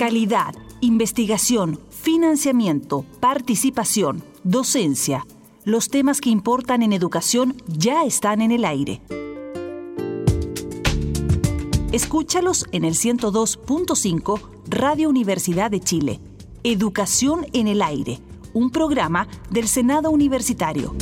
Calidad, investigación, financiamiento, participación, docencia. Los temas que importan en educación ya están en el aire. Escúchalos en el 102.5 Radio Universidad de Chile. Educación en el aire, un programa del Senado Universitario.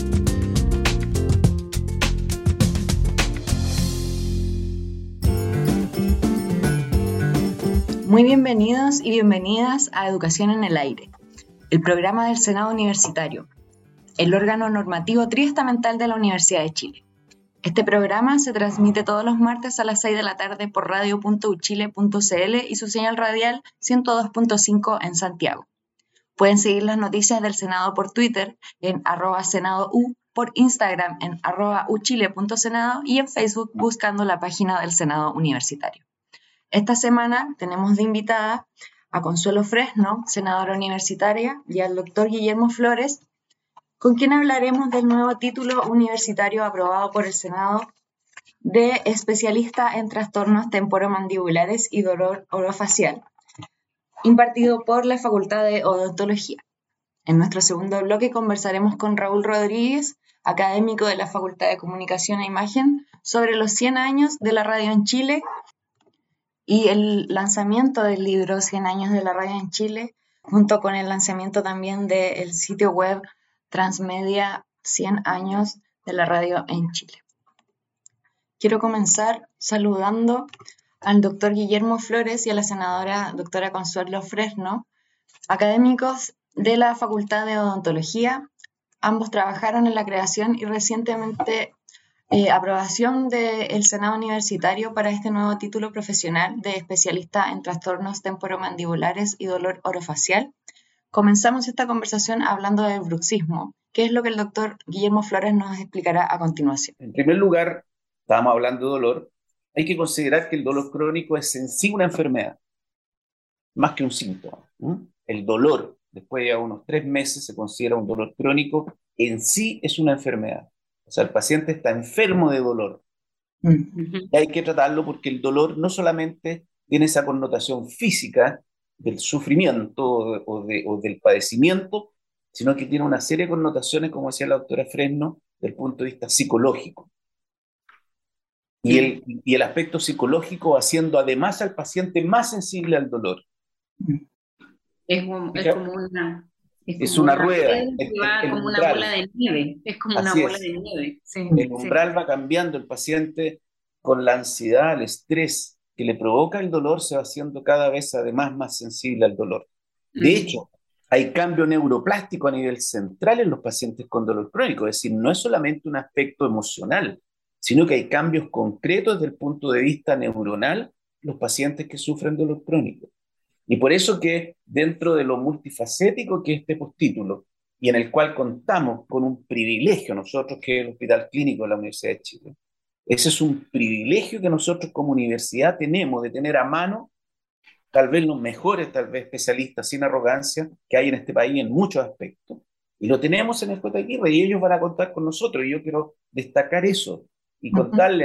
Muy bienvenidos y bienvenidas a Educación en el Aire, el programa del Senado Universitario, el órgano normativo triestamental de la Universidad de Chile. Este programa se transmite todos los martes a las 6 de la tarde por radio.uchile.cl y su señal radial 102.5 en Santiago. Pueden seguir las noticias del Senado por Twitter en @senadou, por Instagram en @uchile.senado y en Facebook buscando la página del Senado Universitario. Esta semana tenemos de invitada a Consuelo Fresno, senadora universitaria, y al doctor Guillermo Flores, con quien hablaremos del nuevo título universitario aprobado por el Senado de especialista en trastornos temporomandibulares y dolor orofacial, impartido por la Facultad de Odontología. En nuestro segundo bloque conversaremos con Raúl Rodríguez, académico de la Facultad de Comunicación e Imagen, sobre los 100 años de la radio en Chile y el lanzamiento del libro 100 años de la radio en Chile, junto con el lanzamiento también del sitio web Transmedia 100 años de la radio en Chile. Quiero comenzar saludando al doctor Guillermo Flores y a la senadora doctora Consuelo Fresno, académicos de la Facultad de Odontología. Ambos trabajaron en la creación y recientemente aprobación del Senado Universitario para este nuevo título profesional de especialista en trastornos temporomandibulares y dolor orofacial. Comenzamos esta conversación hablando del bruxismo, que es lo que el doctor Guillermo Flores nos explicará a continuación. En primer lugar, estábamos hablando de dolor. Hay que considerar que el dolor crónico es en sí una enfermedad, más que un síntoma. El dolor, después de unos 3 meses, se considera un dolor crónico, en sí es una enfermedad. O sea, el paciente está enfermo de dolor. Y hay que tratarlo porque el dolor no solamente tiene esa connotación física del sufrimiento o del padecimiento, sino que tiene una serie de connotaciones, como decía la doctora Fresno, desde el punto de vista psicológico. Y el aspecto psicológico haciendo además al paciente más sensible al dolor. Es como una... Es una rueda, que va como una bola de nieve, es como una bola de nieve. Sí, el umbral va cambiando, el paciente con la ansiedad, el estrés que le provoca el dolor se va haciendo cada vez además más sensible al dolor. De hecho, hay cambio neuroplástico a nivel central en los pacientes con dolor crónico, es decir, no es solamente un aspecto emocional, sino que hay cambios concretos desde el punto de vista neuronal en los pacientes que sufren dolor crónico. Y por eso que dentro de lo multifacético que es este postítulo, y en el cual contamos con un privilegio nosotros, que es el Hospital Clínico de la Universidad de Chile, ese es un privilegio que nosotros como universidad tenemos de tener a mano tal vez los mejores, tal vez especialistas sin arrogancia que hay en este país en muchos aspectos. Y lo tenemos en el J. Aguirre y ellos van a contar con nosotros. Y yo quiero destacar eso y contarle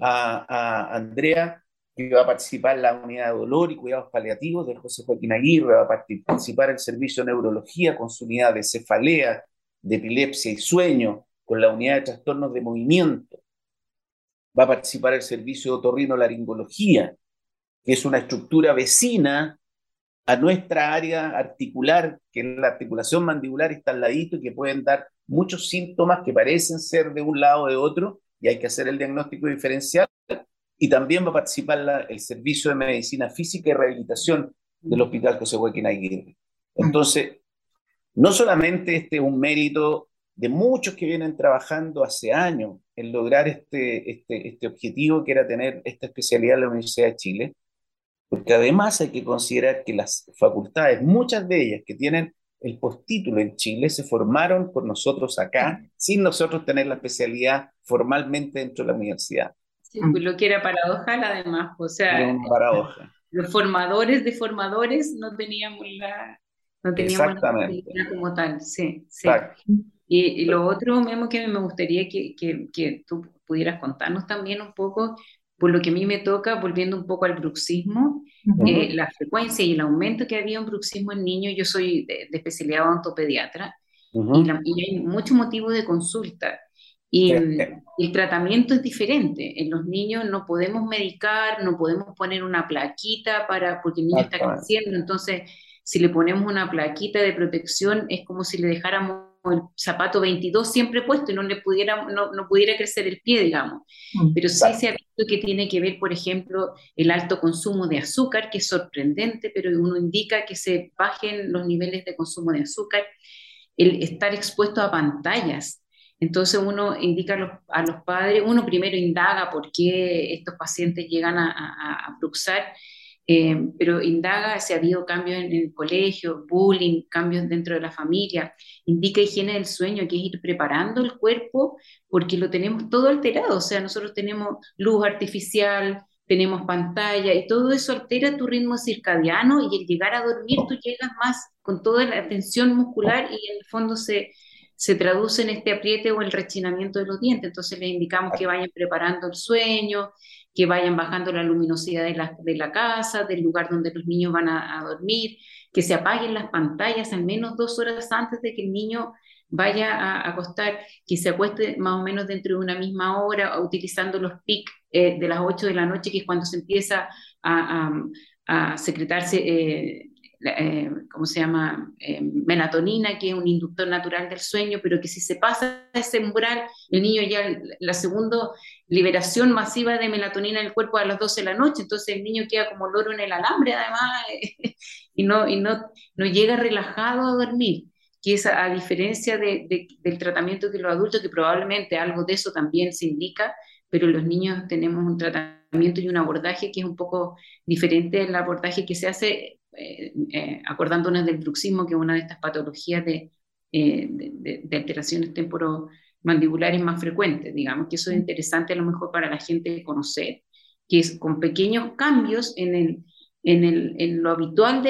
a Andrea que va a participar en la unidad de dolor y cuidados paliativos del José Joaquín Aguirre, va a participar en el servicio de neurología con su unidad de cefalea, de epilepsia y sueño, con la unidad de trastornos de movimiento, va a participar en el servicio de otorrinolaringología, que es una estructura vecina a nuestra área articular, que es la articulación mandibular, está al ladito y que pueden dar muchos síntomas que parecen ser de un lado o de otro, y hay que hacer el diagnóstico diferencial. Y también va a participar el Servicio de Medicina Física y Rehabilitación del Hospital José Joaquín Aguirre. Entonces, no solamente este es un mérito de muchos que vienen trabajando hace años en lograr este objetivo, que era tener esta especialidad en la Universidad de Chile, porque además hay que considerar que las facultades, muchas de ellas que tienen el postítulo en Chile, se formaron por nosotros acá, sin nosotros tener la especialidad formalmente dentro de la universidad. Sí, pues lo que era paradojal además, o sea, era una paradoja. Los formadores de formadores no teníamos la Exactamente. especialidad como tal, sí. Y lo otro, Memo, que me gustaría que tú pudieras contarnos también un poco, por lo que a mí me toca, volviendo un poco al bruxismo, Ujú. La frecuencia y el aumento que había en bruxismo en niños. Yo soy de especialidad odontopediatra y hay mucho motivo de consulta. Y Sí, el tratamiento es diferente. En los niños no podemos medicar, no podemos poner una plaquita porque el niño está exactamente. creciendo. Entonces, si le ponemos una plaquita de protección, es como si le dejáramos el zapato 22 siempre puesto y no pudiera crecer el pie, digamos. Pero sí se ha Exacto. visto que tiene que ver, por ejemplo, el alto consumo de azúcar, que es sorprendente, pero uno indica que se bajen los niveles de consumo de azúcar, el estar expuesto a pantallas. Entonces uno indica a los padres, uno primero indaga por qué estos pacientes llegan a bruxar, pero indaga si ha habido cambios en el colegio, bullying, cambios dentro de la familia, indica higiene del sueño, que es ir preparando el cuerpo porque lo tenemos todo alterado, o sea, nosotros tenemos luz artificial, tenemos pantalla y todo eso altera tu ritmo circadiano y el llegar a dormir tú llegas más con toda la tensión muscular y en el fondo se traduce en este apriete o el rechinamiento de los dientes. Entonces les indicamos que vayan preparando el sueño, que vayan bajando la luminosidad de la casa, del lugar donde los niños van a dormir, que se apaguen las pantallas al menos 2 horas antes de que el niño vaya a acostar, que se acueste más o menos dentro de una misma hora, utilizando los pics de las 8 de la noche, que es cuando se empieza a, a secretarse, ¿cómo se llama? Melatonina, que es un inductor natural del sueño, pero que si se pasa ese umbral, el niño ya la segunda liberación masiva de melatonina en el cuerpo a las 12 de la noche, entonces el niño queda como loro en el alambre además, y no llega relajado a dormir, que es a diferencia del tratamiento que los adultos, que probablemente algo de eso también se indica, pero los niños tenemos un tratamiento y un abordaje que es un poco diferente del abordaje que se hace, acordándonos del bruxismo, que es una de estas patologías de alteraciones temporomandibulares más frecuentes, digamos, que eso es interesante a lo mejor para la gente conocer, que es con pequeños cambios en lo habitual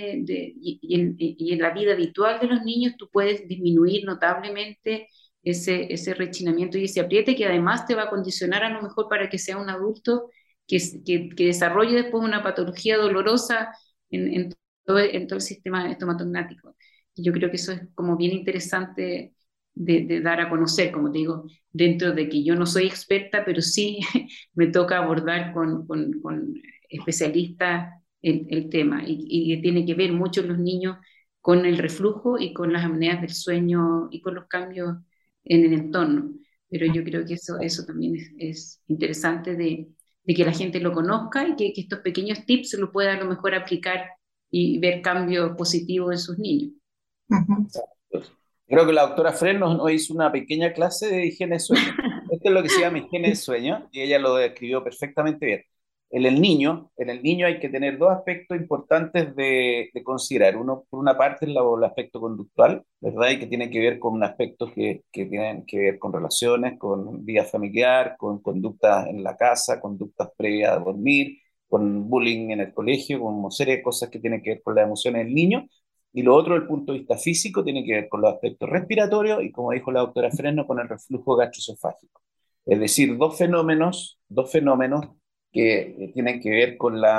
y en la vida habitual de los niños, tú puedes disminuir notablemente ese rechinamiento y ese apriete que además te va a condicionar a lo mejor para que sea un adulto que desarrolle después una patología dolorosa en todo el sistema estomatognático. Y yo creo que eso es como bien interesante de dar a conocer, como te digo, dentro de que yo no soy experta, pero sí me toca abordar con especialistas el tema y que tiene que ver mucho en los niños con el reflujo y con las apneas del sueño y con los cambios en el entorno. Pero yo creo que eso también es interesante de que la gente lo conozca y que estos pequeños tips se lo pueda a lo mejor aplicar y ver cambios positivos en sus niños. Ujú. Creo que la doctora Fred nos hizo una pequeña clase de higiene de sueño. Esto es lo que se llama higiene de sueño y ella lo describió perfectamente bien. En el niño hay que tener dos aspectos importantes de considerar. Uno, por una parte, es el aspecto conductual, ¿verdad? Y que tiene que ver con aspectos que tienen que ver con relaciones, con vida familiar, con conductas en la casa, conductas previas a dormir, con bullying en el colegio, con una serie de cosas que tienen que ver con las emociones del niño. Y lo otro, desde el punto de vista físico, tiene que ver con los aspectos respiratorios y, como dijo la doctora Fresno, con el reflujo gastroesofágico. Es decir, dos fenómenos que tienen que ver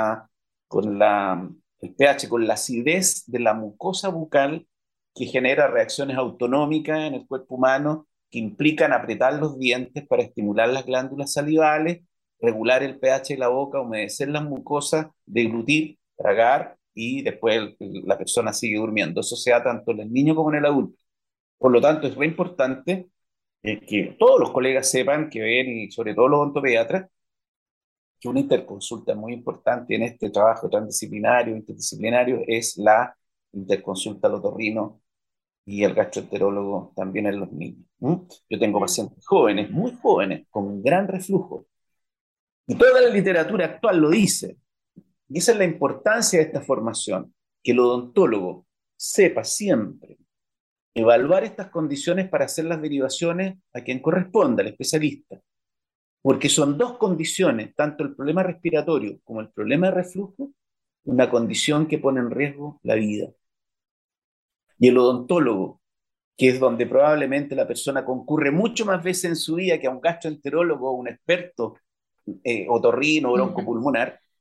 el pH, con la acidez de la mucosa bucal, que genera reacciones autonómicas en el cuerpo humano que implican apretar los dientes para estimular las glándulas salivales, regular el pH de la boca, humedecer las mucosas, deglutir, tragar y después la persona sigue durmiendo. Eso se da tanto en el niño como en el adulto. Por lo tanto, es muy importante que todos los colegas sepan que ven, y sobre todo los odontopediatras, que una interconsulta muy importante en este trabajo transdisciplinario, interdisciplinario, es la interconsulta al otorrino y el gastroenterólogo también en los niños. ¿Mm? Yo tengo pacientes jóvenes, muy jóvenes, con gran reflujo. Y toda la literatura actual lo dice. Y esa es la importancia de esta formación, que el odontólogo sepa siempre evaluar estas condiciones para hacer las derivaciones a quien corresponda, al especialista. Porque son dos condiciones, tanto el problema respiratorio como el problema de reflujo, una condición que pone en riesgo la vida. Y el odontólogo, que es donde probablemente la persona concurre mucho más veces en su vida que a un gastroenterólogo o un experto otorrino o Ujú. broncopulmonar,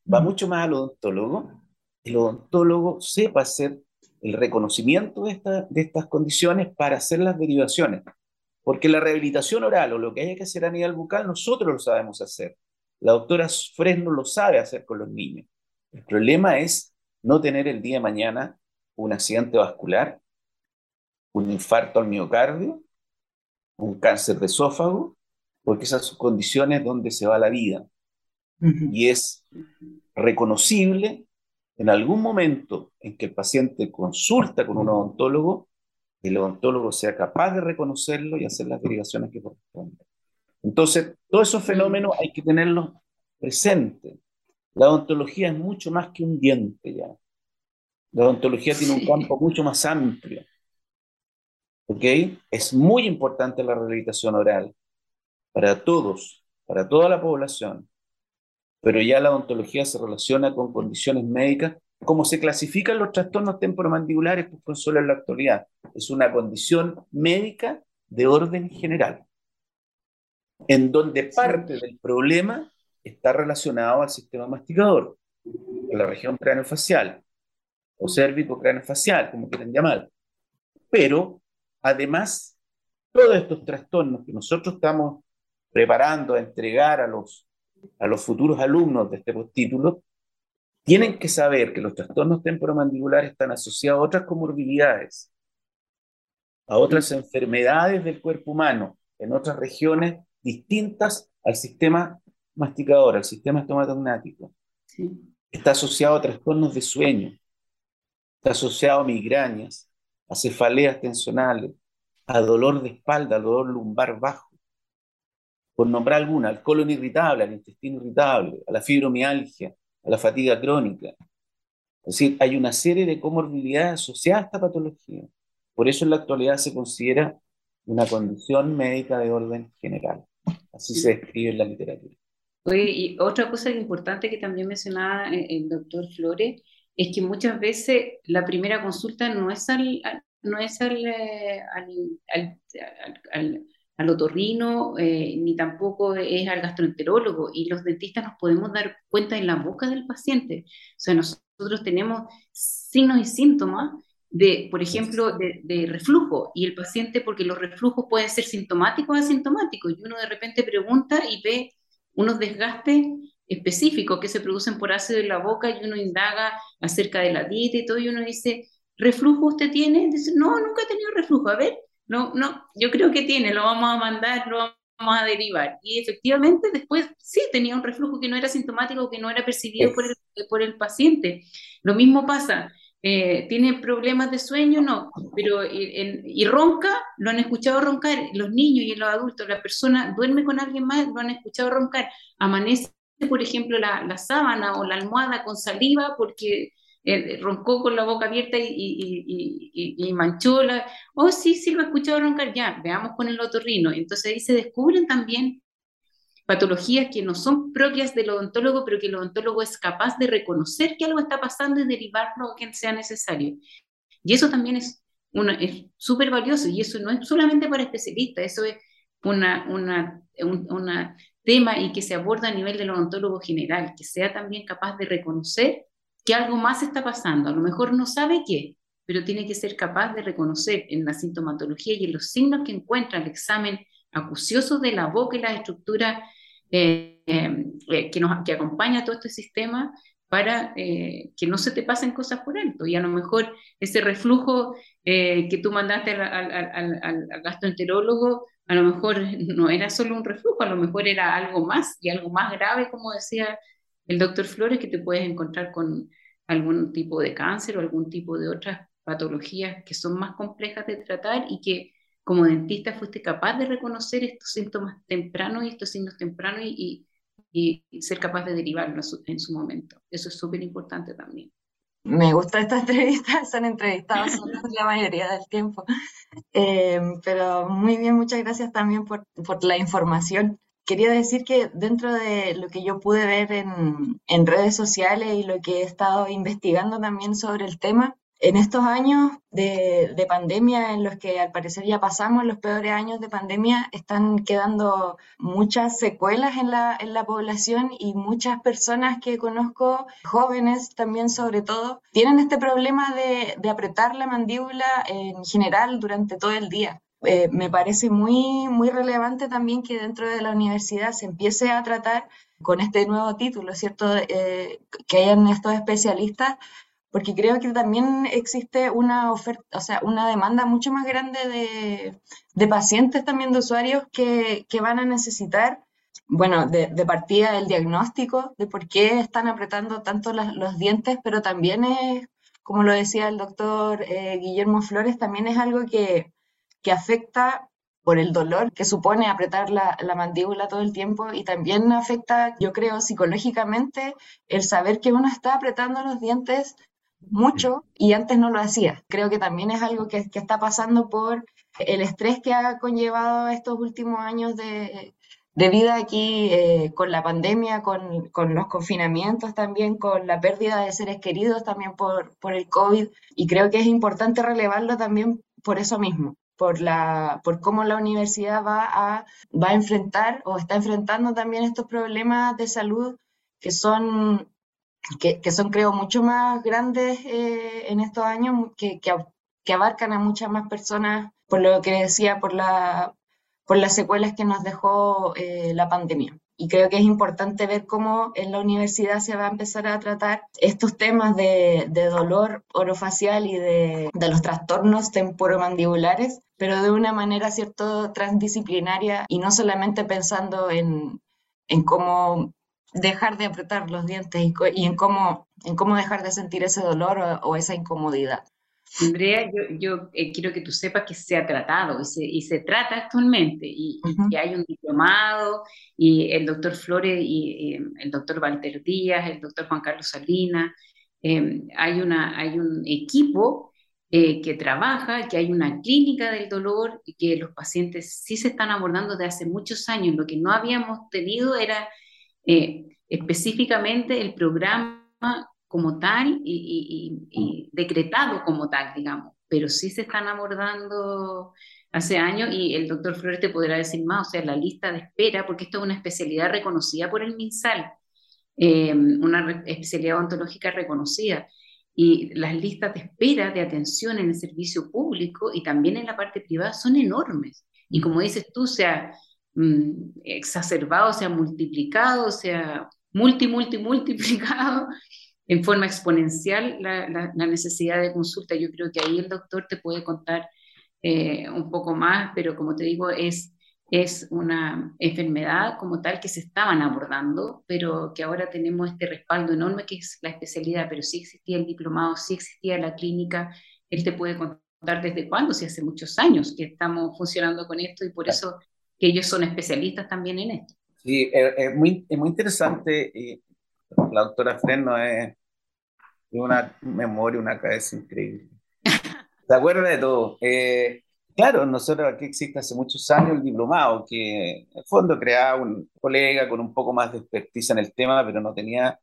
va mucho más al odontólogo. El odontólogo sepa hacer el reconocimiento de estas condiciones para hacer las derivaciones. Porque la rehabilitación oral o lo que haya que hacer a nivel bucal, nosotros lo sabemos hacer. La doctora Fresno lo sabe hacer con los niños. El problema es no tener el día de mañana un accidente vascular, un infarto al miocardio, un cáncer de esófago, porque esas son condiciones donde se va la vida. Y es reconocible en algún momento en que el paciente consulta con un odontólogo, el odontólogo sea capaz de reconocerlo y hacer las derivaciones que corresponden. Entonces, todos esos fenómenos hay que tenerlos presentes. La odontología es mucho más que un diente ya. La odontología tiene un campo mucho más amplio. ¿Ok? Es muy importante la rehabilitación oral para todos, para toda la población. Pero ya la odontología se relaciona con condiciones médicas, como se clasifican los trastornos temporomandibulares por Consuelo en la actualidad. Es una condición médica de orden general, en donde parte del problema está relacionado al sistema masticador, a la región craneofacial, o cérvico-craneofacial, como quieran llamar. Pero, además, todos estos trastornos que nosotros estamos preparando a entregar a los futuros alumnos de este postítulo, tienen que saber que los trastornos temporomandibulares están asociados a otras comorbilidades, a otras enfermedades del cuerpo humano, en otras regiones distintas al sistema masticador, al sistema estomatognático. Sí. Está asociado a trastornos de sueño, está asociado a migrañas, a cefaleas tensionales, a dolor de espalda, al dolor lumbar bajo, por nombrar alguna, al colon irritable, al intestino irritable, a la fibromialgia, a la fatiga crónica. Es decir, hay una serie de comorbilidades asociadas a esta patología. Por eso en la actualidad se considera una condición médica de orden general. Así se describe en la literatura. Oye, y otra cosa importante que también mencionaba el doctor Flores es que muchas veces la primera consulta no es al otorrino, ni tampoco es al gastroenterólogo, y los dentistas nos podemos dar cuenta en la boca del paciente. O sea, nosotros tenemos signos y síntomas de, por ejemplo, de reflujo, y el paciente, porque los reflujos pueden ser sintomáticos o asintomáticos, y uno de repente pregunta y ve unos desgastes específicos que se producen por ácido en la boca, y uno indaga acerca de la dieta y todo, y uno dice, ¿reflujo usted tiene? Dice, no, nunca he tenido reflujo. A ver, no, yo creo que tiene, lo vamos a mandar, lo vamos a derivar. Y efectivamente después sí tenía un reflujo que no era sintomático, que no era percibido por el paciente. Lo mismo pasa, ¿tiene problemas de sueño? No, pero y ronca, lo han escuchado roncar, los niños y los adultos, la persona duerme con alguien más, lo han escuchado roncar, amanece, por ejemplo, la sábana o la almohada con saliva porque roncó con la boca abierta y manchó la... Oh, sí, lo he escuchado roncar, ya, veamos con el otorrino. Entonces ahí se descubren también patologías que no son propias del odontólogo, pero que el odontólogo es capaz de reconocer que algo está pasando y derivarlo a quien sea necesario. Y eso también es súper valioso, y eso no es solamente para especialistas, eso es un tema y que se aborda a nivel del odontólogo general, que sea también capaz de reconocer que algo más está pasando. A lo mejor no sabe qué, pero tiene que ser capaz de reconocer en la sintomatología y en los signos que encuentra el examen acucioso de la boca y la estructura que acompaña todo este sistema, para que no se te pasen cosas por alto. Y a lo mejor ese reflujo que tú mandaste al gastroenterólogo, a lo mejor no era solo un reflujo, a lo mejor era algo más, y algo más grave, como decía el doctor Flores, que te puedes encontrar con algún tipo de cáncer o algún tipo de otras patologías que son más complejas de tratar, y que como dentista fuiste capaz de reconocer estos síntomas tempranos y estos signos tempranos y ser capaz de derivarlo en su momento. Eso es súper importante también. Me gusta esta entrevista, son entrevistados la mayoría del tiempo. Pero muy bien, muchas gracias también por la información. Quería decir que dentro de lo que yo pude ver en redes sociales y lo que he estado investigando también sobre el tema, En estos años de pandemia, en los que al parecer ya pasamos los peores años de pandemia, están quedando muchas secuelas en la población, y muchas personas que conozco, jóvenes también sobre todo, tienen este problema de apretar la mandíbula en general durante todo el día. Me parece muy relevante también que dentro de la universidad se empiece a tratar con este nuevo título, ¿cierto? Que hayan estos especialistas, porque creo que también existe una oferta, o sea, una demanda mucho más grande de pacientes también, de usuarios que van a necesitar, bueno, de partida el diagnóstico de por qué están apretando tanto los dientes, pero también es, como lo decía el doctor Guillermo Flores, también es algo que afecta por el dolor que supone apretar la mandíbula todo el tiempo, y también afecta, yo creo, psicológicamente, el saber que uno está apretando los dientes mucho y antes no lo hacía. Creo que también es algo que está pasando por el estrés que ha conllevado estos últimos años de vida aquí, con la pandemia, con los confinamientos también, con la pérdida de seres queridos también por el COVID, y creo que es importante relevarlo también por eso mismo. Por cómo la universidad va a enfrentar o está enfrentando también estos problemas de salud que son que son, creo, mucho más grandes en estos años, que abarcan a muchas más personas, por lo que decía, por las secuelas que nos dejó la pandemia. Y creo que es importante ver cómo en la universidad se va a empezar a tratar estos temas de dolor orofacial y de los trastornos temporomandibulares, pero de una manera, cierto, transdisciplinaria, y no solamente pensando en cómo dejar de apretar los dientes y en cómo dejar de sentir ese dolor o esa incomodidad. Andrea, yo quiero que tú sepas que se ha tratado y se trata actualmente, y que hay un diplomado, y el doctor Flores y el doctor Walter Díaz, el doctor Juan Carlos Salinas, hay un equipo que trabaja, que hay una clínica del dolor, y que los pacientes sí se están abordando desde hace muchos años. Lo que no habíamos tenido era específicamente el programa como tal y decretado como tal, digamos, pero sí se están abordando hace años, y el doctor Flores te podrá decir más, o sea, la lista de espera, porque esto es una especialidad reconocida por el MinSal, especialidad odontológica reconocida, y las listas de espera de atención en el servicio público y también en la parte privada son enormes, y como dices tú, se ha exacerbado, se ha multiplicado, se ha multiplicado en forma exponencial la necesidad de consulta. Yo creo que ahí el doctor te puede contar un poco más, pero como te digo, es una enfermedad como tal que se estaban abordando, pero que ahora tenemos este respaldo enorme que es la especialidad, pero sí existía el diplomado, sí existía la clínica. Él te puede contar desde cuándo, si hace muchos años que estamos funcionando con esto, y por eso que ellos son especialistas también en esto. Sí, es muy interesante. Y la doctora Fresno es una memoria, una cabeza increíble. ¿Se acuerda de todo? Claro, nosotros aquí existe hace muchos años el diplomado, que en el fondo creaba un colega con un poco más de expertise en el tema, pero no tenía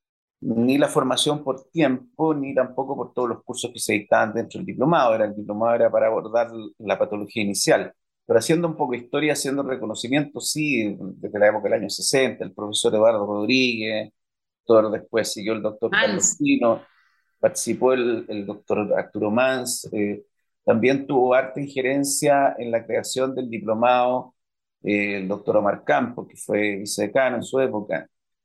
ni la formación por tiempo, ni tampoco por todos los cursos que se dictaban dentro del diplomado. El diplomado era para abordar la patología inicial. Pero haciendo un poco de historia, haciendo reconocimiento, sí, desde la época del año 60, el profesor Eduardo Rodríguez, todo después siguió el doctor Carlos Hans. Pino, participó el doctor Arturo Mans, también tuvo harta injerencia en la creación del diplomado el doctor Omar Campo, que fue vicedecano en su época,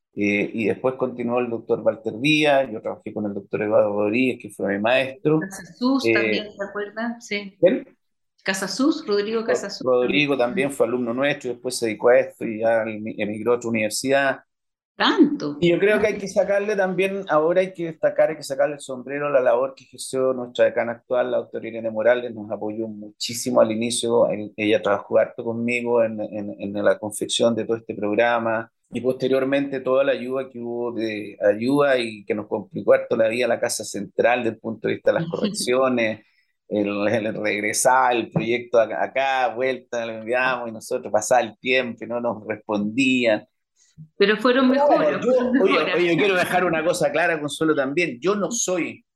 y después continuó el doctor Walter Díaz. Yo trabajé con el doctor Eduardo Rodríguez, que fue mi maestro. Casasus Eh, también, ¿se acuerdan? Sí. él, Casasus, Rodrigo Casasus también. Rodrigo también fue alumno nuestro, y después se dedicó a esto y ya emigró a otra universidad. Tanto. Y yo creo que hay que sacarle también, ahora hay que destacar, hay que sacarle el sombrero a la labor que ejerció nuestra decana actual, la doctora Irene Morales. Nos apoyó muchísimo al inicio. Ella trabajó harto conmigo en la confección de todo este programa, y posteriormente toda la ayuda que hubo de ayuda y que nos complicó harto la vida a la Casa Central desde el punto de vista de las correcciones, el regresar, el proyecto acá, vuelta, lo enviamos y nosotros pasaba el tiempo y no nos respondían. Pero fueron Pero mejoras, bueno, fueron mejoras. oye, yo quiero dejar una cosa clara, Consuelo, también. Yo no soy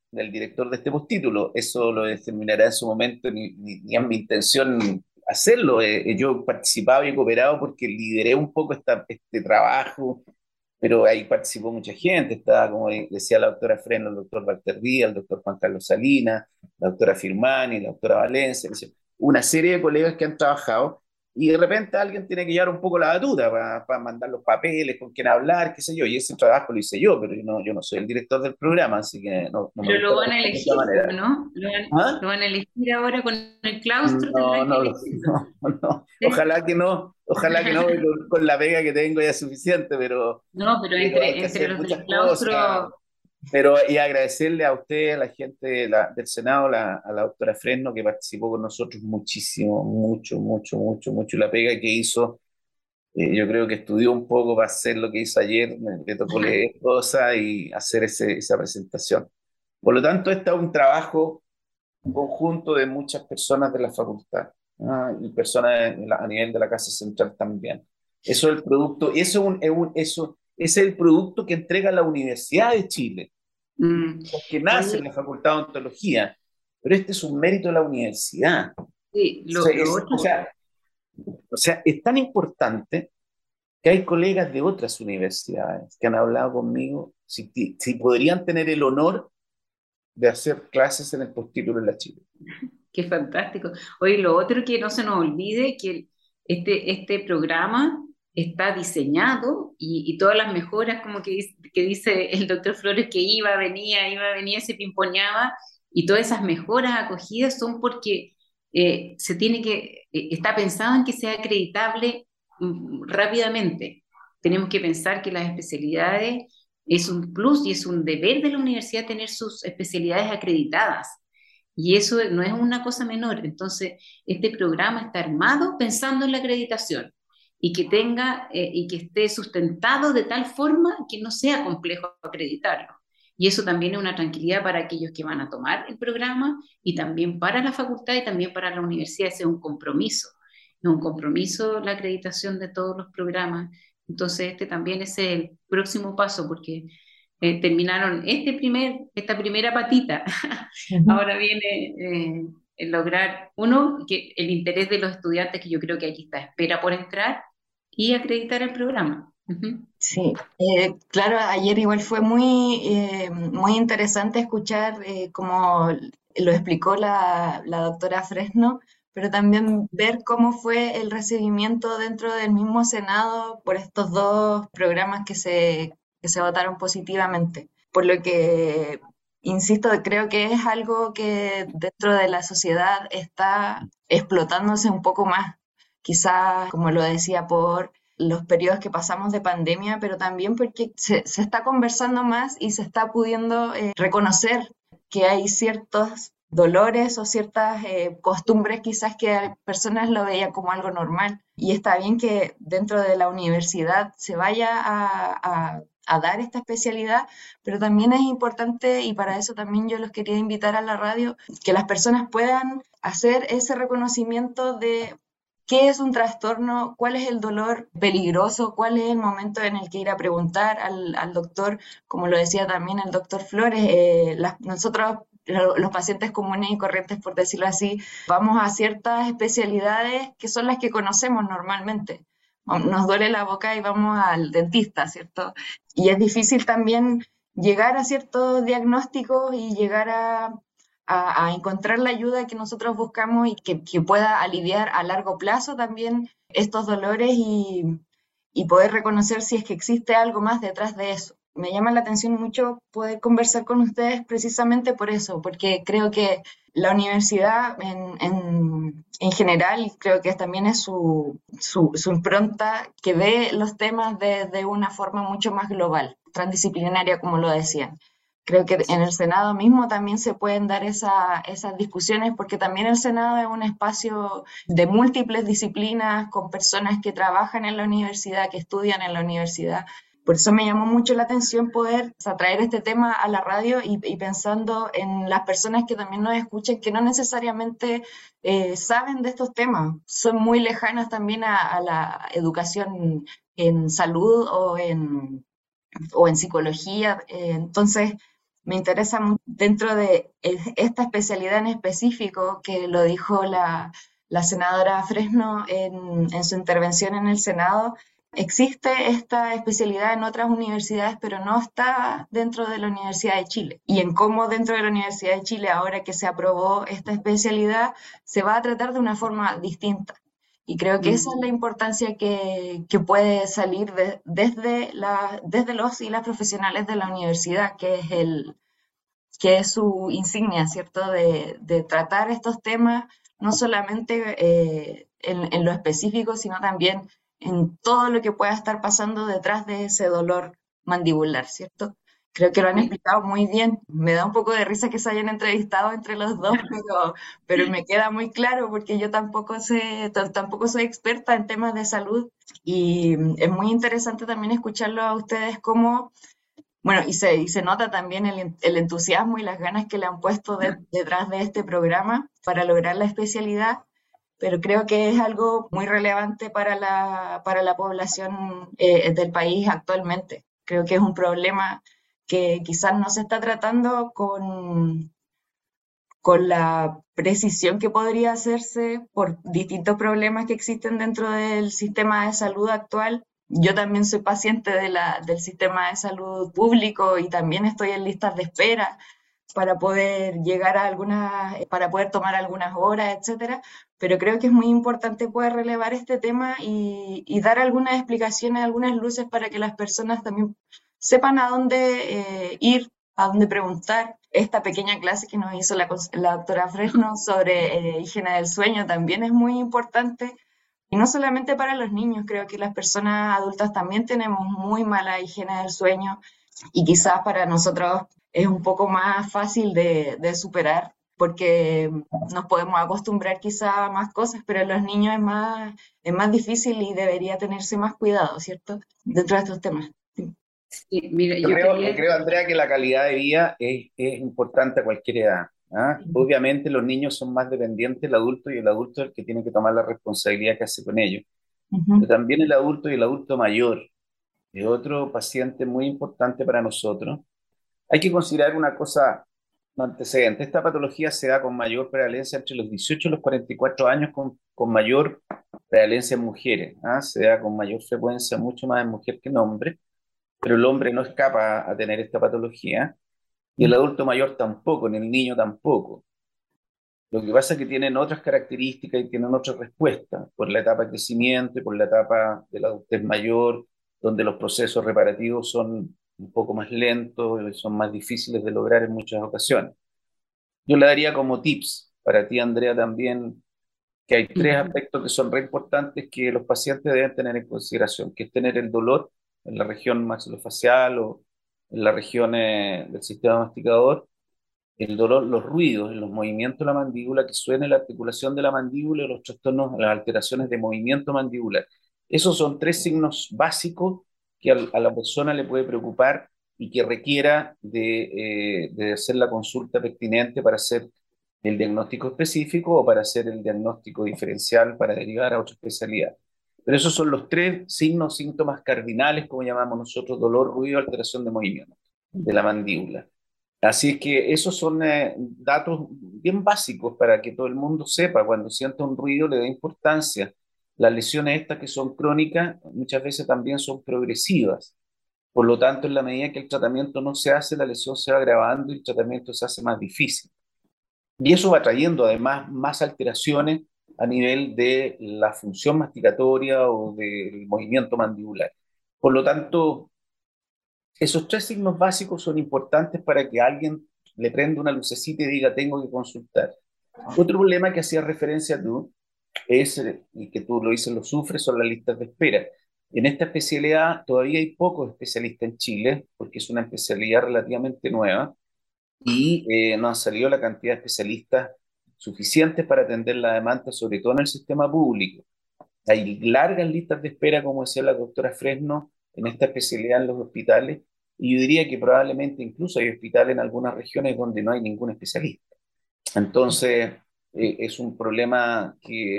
del director de este postítulo. Eso lo determinará en su momento, ni es mi intención hacerlo. Yo participaba y he cooperado porque lideré un poco este trabajo, pero ahí participó mucha gente. Estaba, como decía la doctora Freno, el doctor Walter Díaz, el doctor Juan Carlos Salinas, la doctora Firmani, la doctora Valencia, es decir, una serie de colegas que han trabajado, y de repente alguien tiene que llevar un poco la batuta para mandar los papeles, con quién hablar, qué sé yo, y ese trabajo lo hice yo, pero yo no soy el director del programa, así que no me Pero gusta lo van a de esta elegir, manera. ¿no? ¿Ah? Lo van a elegir ahora con el claustro, No, tendrán que no, elegirlo. no. ¿Sí? Ojalá que no, con la pega que tengo ya es suficiente, No, pero pero hay que entre hacer los muchas del cosas. claustro, Y agradecerle a usted, a la gente del Senado, a la doctora Fresno, que participó con nosotros muchísimo, mucho. La pega que hizo, yo creo que estudió un poco para hacer lo que hizo ayer, le tocó leer cosas y hacer esa presentación. Por lo tanto, este es un trabajo conjunto de muchas personas de la facultad, ¿ah? Y personas a nivel de la Casa Central también. Eso es el producto, es el producto que entrega la Universidad de Chile, mm, que nace oye, en la Facultad de Ontología, pero este es un mérito de la universidad. sí, O sea, lo otro, es tan importante que hay colegas de otras universidades que han hablado conmigo si podrían tener el honor de hacer clases en el postítulo en la Chile. qué fantástico. Oye, lo otro que no se nos olvide, que este programa está diseñado y todas las mejoras, como que dice el doctor Flores, que iba, venía, se pimponeaba, y todas esas mejoras acogidas son porque está pensado en que sea acreditable rápidamente. Tenemos que pensar que las especialidades es un plus y es un deber de la universidad tener sus especialidades acreditadas. Y eso no es una cosa menor. Entonces, este programa está armado pensando en la acreditación y que y que esté sustentado de tal forma que no sea complejo acreditarlo. Y eso también es una tranquilidad para aquellos que van a tomar el programa y también para la facultad y también para la universidad. Ese es un compromiso. Es un compromiso la acreditación de todos los programas. Entonces, este también es el próximo paso porque terminaron esta primera patita. Ujú. Ahora viene el lograr, uno, que el interés de los estudiantes, que yo creo que aquí está, espera por entrar, y acreditar el programa. Ujú. Sí, claro, ayer igual fue muy interesante escuchar cómo lo explicó la doctora Fresno, pero también ver cómo fue el recibimiento dentro del mismo Senado por estos dos programas que se votaron positivamente. Por lo que, insisto, creo que es algo que dentro de la sociedad está explotándose un poco más, quizás, como lo decía, por los periodos que pasamos de pandemia, pero también porque se está conversando más y se está pudiendo reconocer que hay ciertos dolores o ciertas costumbres quizás que personas lo veían como algo normal. Y está bien que dentro de la universidad se vaya a dar esta especialidad, pero también es importante, y para eso también yo los quería invitar a la radio, que las personas puedan hacer ese reconocimiento de qué es un trastorno, cuál es el dolor peligroso, cuál es el momento en el que ir a preguntar al doctor, como lo decía también el doctor Flores, nosotros los pacientes comunes y corrientes, por decirlo así, vamos a ciertas especialidades que son las que conocemos normalmente. Nos duele la boca y vamos al dentista, ¿cierto? Y es difícil también llegar a ciertos diagnósticos y llegar a encontrar la ayuda que nosotros buscamos y que pueda aliviar a largo plazo también estos dolores y poder reconocer si es que existe algo más detrás de eso. Me llama la atención mucho poder conversar con ustedes precisamente por eso, porque creo que la universidad en general, y creo que también es su impronta, que ve los temas de una forma mucho más global, transdisciplinaria, como lo decían. Creo que en el Senado mismo también se pueden dar esas discusiones, porque también el Senado es un espacio de múltiples disciplinas, con personas que trabajan en la universidad, que estudian en la universidad. Por eso me llamó mucho la atención poder traer este tema a la radio y pensando en las personas que también nos escuchan, que no necesariamente saben de estos temas, son muy lejanas también a la educación en salud o en psicología. Entonces, me interesa mucho dentro de esta especialidad en específico, que lo dijo la senadora Fresno en su intervención en el Senado. Existe esta especialidad en otras universidades, pero no está dentro de la Universidad de Chile. Y en cómo dentro de la Universidad de Chile, ahora que se aprobó esta especialidad, se va a tratar de una forma distinta. Y creo que esa es la importancia que puede salir desde los y las profesionales de la universidad, que es su insignia, ¿cierto? De tratar estos temas, no solamente en lo específico, sino también en todo lo que pueda estar pasando detrás de ese dolor mandibular, ¿cierto? Creo que lo han explicado muy bien. Me da un poco de risa que se hayan entrevistado entre los dos, pero me queda muy claro porque yo tampoco sé, tampoco soy experta en temas de salud y es muy interesante también escucharlo a ustedes como, bueno, y se nota también el entusiasmo y las ganas que le han puesto detrás de este programa para lograr la especialidad, pero creo que es algo muy relevante para la población del país actualmente. Creo que es un problema que quizás no se está tratando con la precisión que podría hacerse por distintos problemas que existen dentro del sistema de salud actual. Yo también soy paciente del sistema de salud público y también estoy en listas de espera para poder llegar a para poder tomar algunas horas, etcétera. Pero creo que es muy importante poder relevar este tema y dar algunas explicaciones, algunas luces para que las personas también sepan a dónde ir, a dónde preguntar. Esta pequeña clase que nos hizo la doctora Fresno sobre higiene del sueño también es muy importante. Y no solamente para los niños, creo que las personas adultas también tenemos muy mala higiene del sueño y quizás para nosotros es un poco más fácil superar porque nos podemos acostumbrar quizá a más cosas, pero en los niños es más difícil y debería tenerse más cuidado, ¿cierto? Dentro de estos temas. Sí. Sí, mira, Yo creo, Andrea, que la calidad de vida es importante a cualquier edad. ¿Ah? Obviamente los niños son más dependientes del adulto y el adulto es el que tiene que tomar la responsabilidad que hace con ellos. Pero Ujú. también el adulto y el adulto mayor es otro paciente muy importante para nosotros. Hay que considerar una cosa, un antecedente. Esta patología se da con mayor prevalencia entre los 18 y los 44 años, con mayor prevalencia en mujeres. ¿Ah? Se da con mayor frecuencia, mucho más en mujer que en hombre, pero el hombre no escapa a tener esta patología y el adulto mayor tampoco, ni el niño tampoco. Lo que pasa es que tienen otras características y tienen otras respuestas por la etapa de crecimiento y por la etapa de la adultez mayor, donde los procesos reparativos son un poco más lentos y son más difíciles de lograr en muchas ocasiones. Yo le daría como tips para ti, Andrea, también que hay tres aspectos que son re importantes que los pacientes deben tener en consideración, que es tener el dolor en la región maxilofacial o en la región del sistema masticador, el dolor, los ruidos, los movimientos de la mandíbula, que suene la articulación de la mandíbula y los trastornos, las alteraciones de movimiento mandibular. Esos son tres signos básicos que a la persona le puede preocupar y que requiera de hacer la consulta pertinente para hacer el diagnóstico específico o para hacer el diagnóstico diferencial para derivar a otra especialidad. Pero esos son los tres signos, síntomas cardinales, como llamamos nosotros, dolor, ruido, alteración de movimiento de la mandíbula. Así es que esos son datos bien básicos para que todo el mundo sepa, cuando sienta un ruido le dé importancia. Las lesiones estas que son crónicas muchas veces también son progresivas. Por lo tanto, en la medida que el tratamiento no se hace, la lesión se va agravando y el tratamiento se hace más difícil. Y eso va trayendo además más alteraciones a nivel de la función masticatoria o del movimiento mandibular. Por lo tanto, esos tres signos básicos son importantes para que alguien le prenda una lucecita y diga, tengo que consultar. Otro problema que hacía referencia tú es, y que tú lo dices, lo sufres, son las listas de espera. En esta especialidad todavía hay pocos especialistas en Chile, porque es una especialidad relativamente nueva, y no han salido la cantidad de especialistas suficientes para atender la demanda, sobre todo en el sistema público. Hay largas listas de espera, como decía la doctora Fresno, en esta especialidad en los hospitales, y yo diría que probablemente incluso hay hospitales en algunas regiones donde no hay ningún especialista. Entonces, es un problema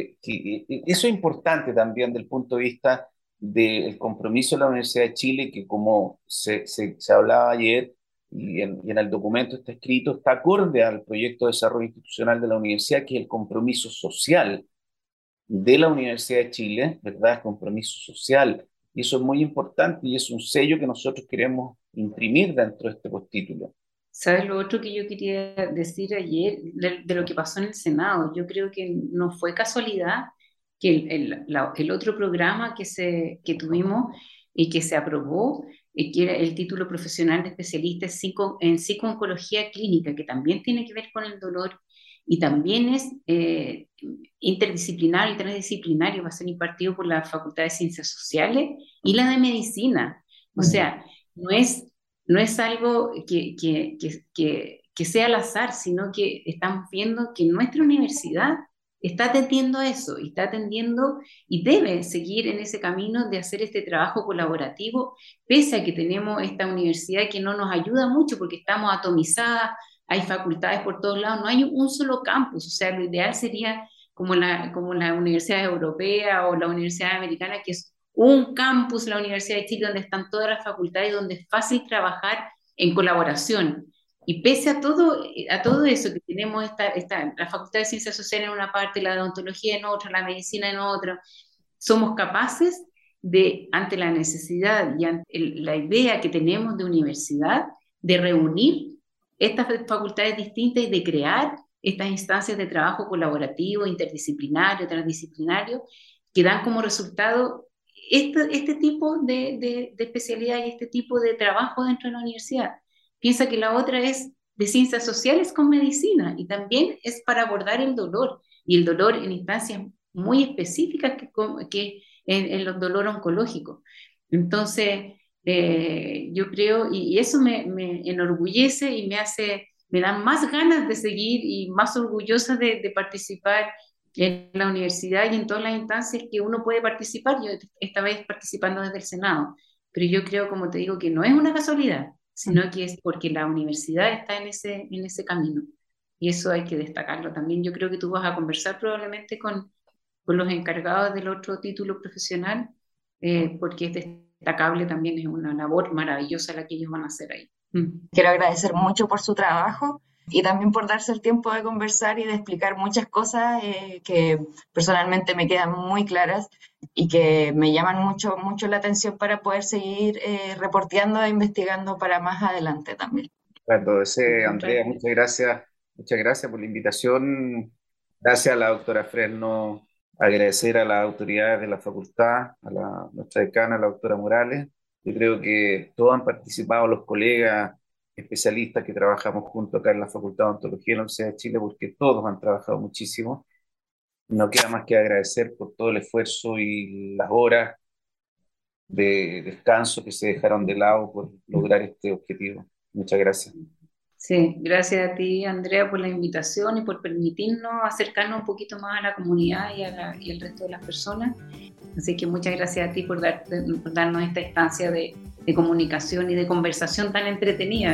eso es importante también del punto de vista del compromiso de la Universidad de Chile, que como se hablaba ayer, y en el documento está escrito, está acorde al proyecto de desarrollo institucional de la universidad, que es el compromiso social de la Universidad de Chile, ¿verdad? Compromiso social. Y eso es muy importante y es un sello que nosotros queremos imprimir dentro de este postítulo. ¿Sabes lo otro que yo quería decir ayer de lo que pasó en el Senado? Yo creo que no fue casualidad que el otro programa que tuvimos y que se aprobó, que era el título profesional de especialista en psico-oncología clínica, que también tiene que ver con el dolor y también es interdisciplinario y transdisciplinario, va a ser impartido por la Facultad de Ciencias Sociales y la de Medicina. O sea, no es algo que sea al azar, sino que estamos viendo que nuestra universidad está atendiendo eso, y está atendiendo y debe seguir en ese camino de hacer este trabajo colaborativo, pese a que tenemos esta universidad que no nos ayuda mucho porque estamos atomizadas, hay facultades por todos lados, no hay un solo campus. O sea, lo ideal sería como la Universidad Europea o la Universidad Americana, que es un campus, la Universidad de Chile, donde están todas las facultades, donde es fácil trabajar en colaboración. Y pese a todo eso que tenemos, la Facultad de Ciencias Sociales en una parte, la de Odontología en otra, la Medicina en otra, somos capaces de, ante la necesidad y ante la idea que tenemos de universidad, de reunir estas facultades distintas y de crear estas instancias de trabajo colaborativo, interdisciplinario, transdisciplinario, que dan como resultado este tipo de especialidad y este tipo de trabajo dentro de la universidad. Piensa que la otra es de ciencias sociales con medicina y también es para abordar el dolor, y el dolor en instancias muy específicas que en los dolor oncológico. Entonces, yo creo, y eso me enorgullece y me da más ganas de seguir y más orgullosa de participar en la universidad y en todas las instancias que uno puede participar. Yo esta vez participando desde el Senado, pero yo creo, como te digo, que no es una casualidad, sino que es porque la universidad está en ese camino. Y eso hay que destacarlo también. Yo creo que tú vas a conversar probablemente con los encargados del otro título profesional, porque es destacable también, es una labor maravillosa la que ellos van a hacer ahí. Quiero agradecer mucho por su trabajo y también por darse el tiempo de conversar y de explicar muchas cosas que personalmente me quedan muy claras y que me llaman mucho, mucho la atención para poder seguir reporteando e investigando para más adelante también. Cuando ese, Andrea, muchas gracias por la invitación. Gracias a la doctora Fresno, agradecer a las autoridades de la facultad, nuestra decana, la doctora Morales. Yo creo que todos han participado, los colegas especialistas que trabajamos juntos acá en la Facultad de Odontología de la Universidad de Chile, porque todos han trabajado muchísimo. No queda más que agradecer por todo el esfuerzo y las horas de descanso que se dejaron de lado por lograr este objetivo. Muchas gracias. Sí, gracias a ti, Andrea, por la invitación y por permitirnos acercarnos un poquito más a la comunidad y al resto de las personas. Así que muchas gracias a ti por darnos esta instancia de comunicación y de conversación tan entretenida.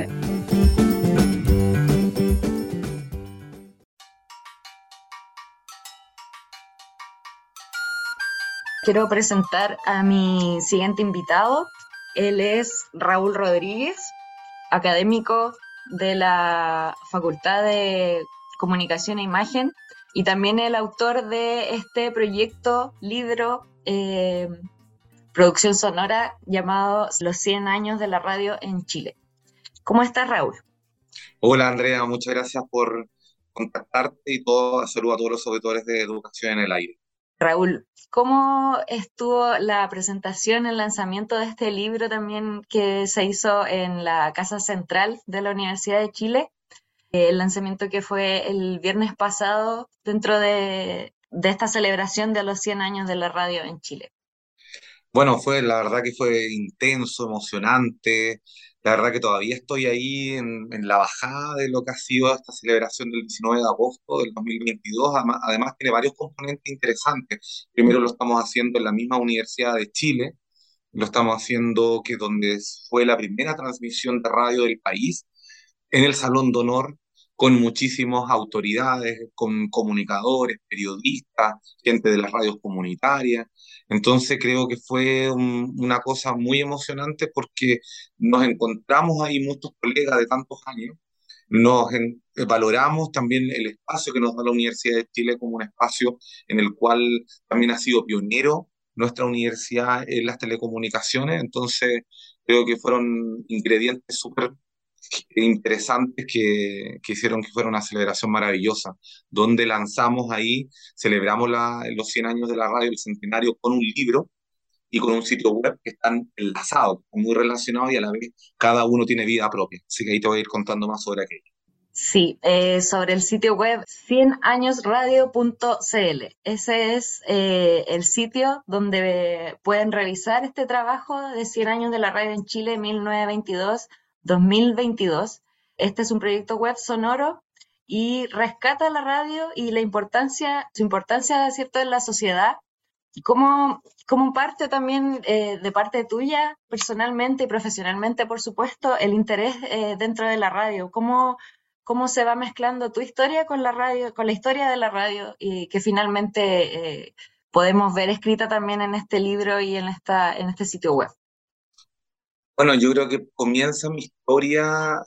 Quiero presentar a mi siguiente invitado. Él es Raúl Rodríguez, académico de la Facultad de Comunicación e Imagen y también el autor de este proyecto, libro, producción sonora llamado Los 100 años de la radio en Chile. ¿Cómo estás, Raúl? Hola Andrea, muchas gracias por contactarte y saludo a todos los auditores de Educación en el Aire. Raúl, ¿cómo estuvo la presentación, el lanzamiento de este libro también que se hizo en la Casa Central de la Universidad de Chile? El lanzamiento que fue el viernes pasado dentro de esta celebración de los 100 años de la radio en Chile. Bueno, la verdad que fue intenso, emocionante. La verdad que todavía estoy ahí en la bajada de lo que ha sido esta celebración del 19 de agosto del 2022. Además, tiene varios componentes interesantes. Primero lo estamos haciendo en la misma Universidad de Chile. Lo estamos haciendo donde fue la primera transmisión de radio del país, en el Salón de Honor, con muchísimas autoridades, con comunicadores, periodistas, gente de las radios comunitarias. Entonces creo que fue una cosa muy emocionante porque nos encontramos ahí muchos colegas de tantos años, valoramos también el espacio que nos da la Universidad de Chile como un espacio en el cual también ha sido pionero nuestra universidad en las telecomunicaciones. Entonces creo que fueron ingredientes súper interesantes que hicieron que fuera una celebración maravillosa, donde lanzamos ahí, celebramos los 100 años de la radio, el centenario, con un libro y con un sitio web que están enlazados, muy relacionados, y a la vez cada uno tiene vida propia. Así que ahí te voy a ir contando más sobre aquello. Sí, sobre el sitio web 100añosradio.cl. Ese es el sitio donde pueden revisar este trabajo de 100 años de la radio en Chile, 1922-2022. Este es un proyecto web sonoro y rescata la radio y su importancia, ¿cierto?, en la sociedad. Y como parte también de parte tuya, personalmente y profesionalmente, por supuesto, el interés dentro de la radio. ¿Cómo se va mezclando tu historia con la radio, con la historia de la radio, y que finalmente podemos ver escrita también en este libro y en este sitio web? Bueno, yo creo que comienza mi historia,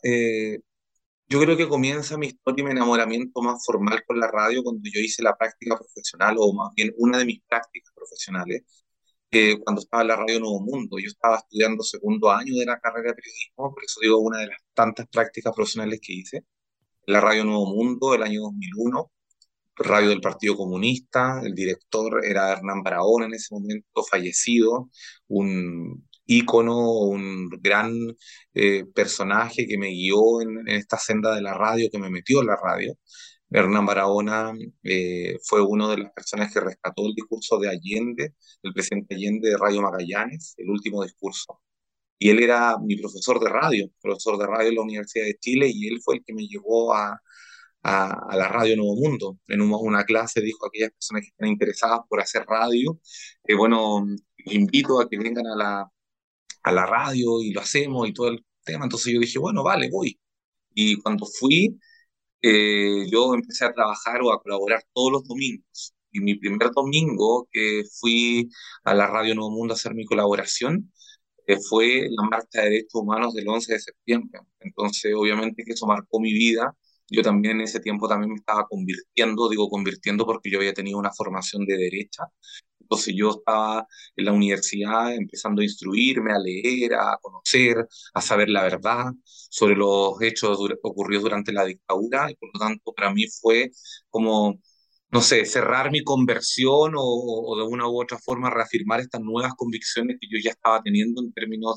y mi enamoramiento más formal con la radio cuando yo hice la práctica profesional, o más bien una de mis prácticas profesionales, cuando estaba en la Radio Nuevo Mundo. Yo estaba estudiando segundo año de la carrera de periodismo, por eso digo una de las tantas prácticas profesionales que hice. En la Radio Nuevo Mundo, el año 2001, radio del Partido Comunista. El director era Hernán Barahona, en ese momento fallecido, un ícono, un gran personaje que me guió en esta senda de la radio, que me metió en la radio. Hernán Barahona fue una de las personas que rescató el discurso de Allende, el presidente Allende, de Radio Magallanes, el último discurso. Y él era mi profesor de radio en la Universidad de Chile, y él fue el que me llevó a la Radio Nuevo Mundo. En una clase dijo a aquellas personas que están interesadas por hacer radio, bueno, los invito a que vengan a la radio y lo hacemos y todo el tema. Entonces yo dije, bueno, vale, voy. Y cuando fui, yo empecé a trabajar o a colaborar todos los domingos. Y mi primer domingo que fui a la Radio Nuevo Mundo a hacer mi colaboración, fue la Marcha de Derechos Humanos del 11 de septiembre. Entonces, obviamente que eso marcó mi vida. Yo también en ese tiempo también me estaba convirtiendo, digo convirtiendo porque yo había tenido una formación de derecha. Entonces yo estaba en la universidad empezando a instruirme, a leer, a conocer, a saber la verdad sobre los hechos ocurridos durante la dictadura, y por lo tanto para mí fue como, no sé, cerrar mi conversión, o de una u otra forma reafirmar estas nuevas convicciones que yo ya estaba teniendo en términos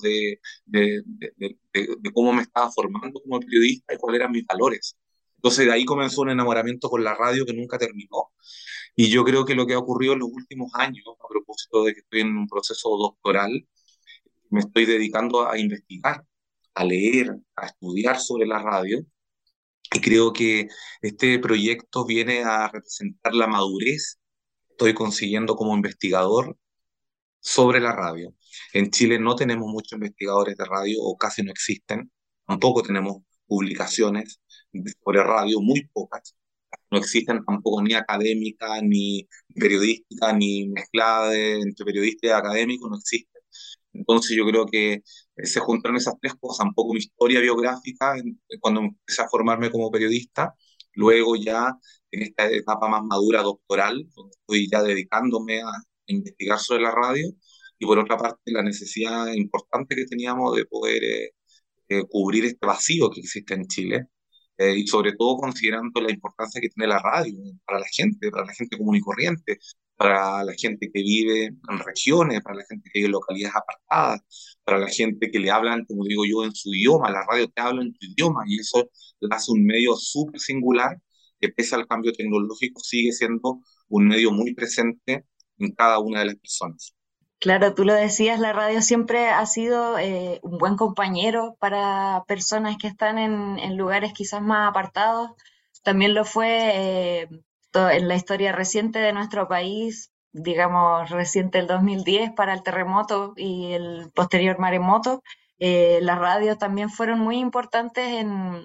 de cómo me estaba formando como periodista y cuáles eran mis valores. Entonces de ahí comenzó un enamoramiento con la radio que nunca terminó. Y yo creo que lo que ha ocurrido en los últimos años, a propósito de que estoy en un proceso doctoral, me estoy dedicando a investigar, a leer, a estudiar sobre la radio. Y creo que este proyecto viene a representar la madurez que estoy consiguiendo como investigador sobre la radio. En Chile no tenemos muchos investigadores de radio, o casi no existen. Tampoco tenemos publicaciones sobre radio, muy pocas. No existen tampoco ni académica, ni periodística, ni mezclada entre periodista y académico, no existe. Entonces yo creo que se juntaron esas tres cosas, un poco mi historia biográfica cuando empecé a formarme como periodista, luego ya en esta etapa más madura doctoral, donde estoy ya dedicándome a investigar sobre la radio, y por otra parte la necesidad importante que teníamos de poder cubrir este vacío que existe en Chile, y sobre todo considerando la importancia que tiene la radio para la gente común y corriente, para la gente que vive en regiones, para la gente que vive en localidades apartadas, para la gente que le hablan, como digo yo, en su idioma. La radio te habla en tu idioma, y eso la hace un medio súper singular, que pese al cambio tecnológico sigue siendo un medio muy presente en cada una de las personas. Claro, tú lo decías, la radio siempre ha sido un buen compañero para personas que están en lugares quizás más apartados. También lo fue en la historia reciente de nuestro país, digamos reciente el 2010 para el terremoto y el posterior maremoto. Las radios también fueron muy importantes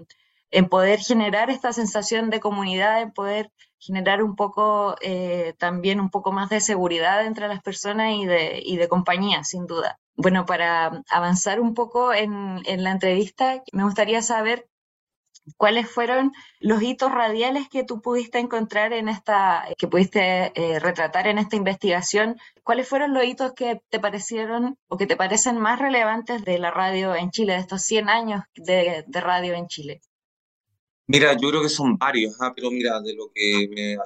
en poder generar esta sensación de comunidad, en poder generar un poco, también un poco más de seguridad entre las personas y de compañía, sin duda. Bueno, para avanzar un poco en la entrevista, me gustaría saber cuáles fueron los hitos radiales que tú pudiste encontrar en que pudiste retratar en esta investigación. ¿Cuáles fueron los hitos que te parecieron o que te parecen más relevantes de la radio en Chile, de estos 100 años de radio en Chile? Mira, yo creo que son varios, pero mira, de lo que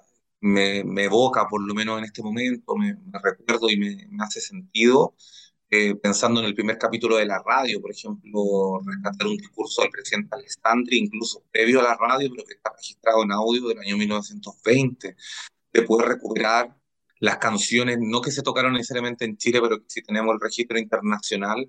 me evoca, por lo menos en este momento, me recuerdo y me hace sentido, pensando en el primer capítulo de la radio, por ejemplo, rescatar un discurso del presidente Alessandri, incluso previo a la radio, pero que está registrado en audio del año 1920, de poder recuperar las canciones, no que se tocaron necesariamente en Chile, pero que sí tenemos el registro internacional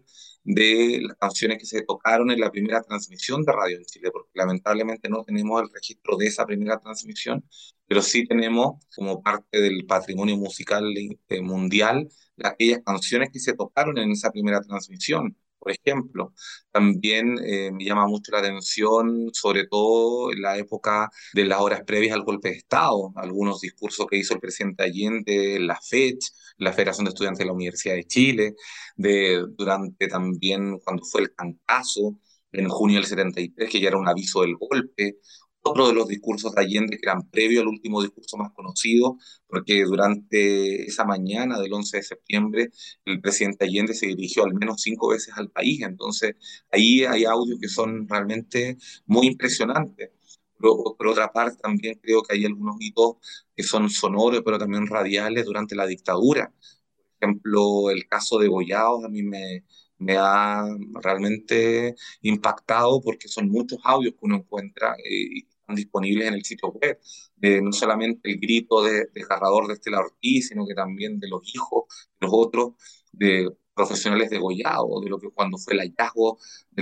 de las canciones que se tocaron en la primera transmisión de radio en Chile, porque lamentablemente no tenemos el registro de esa primera transmisión, pero sí tenemos como parte del patrimonio musical mundial aquellas canciones que se tocaron en esa primera transmisión. Por ejemplo, también me llama mucho la atención, sobre todo en la época de las horas previas al golpe de Estado, algunos discursos que hizo el presidente Allende en la FECH, la Federación de Estudiantes de la Universidad de Chile, durante también cuando fue el Cancazo, en junio del 73, que ya era un aviso del golpe. Otro de los discursos de Allende que eran previo al último discurso más conocido, porque durante esa mañana del 11 de septiembre el presidente Allende se dirigió al menos 5 veces al país, entonces ahí hay audios que son realmente muy impresionantes. Por otra parte, también creo que hay algunos hitos que son sonoros, pero también radiales durante la dictadura. Por ejemplo, el caso de Goyados a mí me ha realmente impactado porque son muchos audios que uno encuentra y están disponibles en el sitio web. No solamente el grito de desgarrador de Estela Ortiz, sino que también de los hijos, de los otros, de profesionales degollados, de lo que cuando fue el hallazgo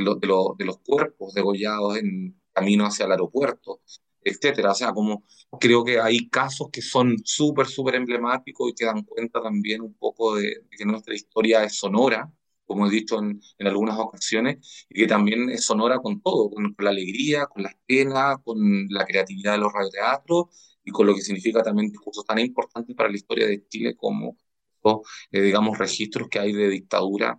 de los cuerpos degollados en camino hacia el aeropuerto, etcétera. O sea, como creo que hay casos que son súper, súper emblemáticos y que dan cuenta también un poco de que nuestra historia es sonora, como he dicho en algunas ocasiones, y que también es sonora con todo, con la alegría, con las penas, con la creatividad de los radioteatros y con lo que significa también discursos tan importantes para la historia de Chile como, digamos, registros que hay de dictadura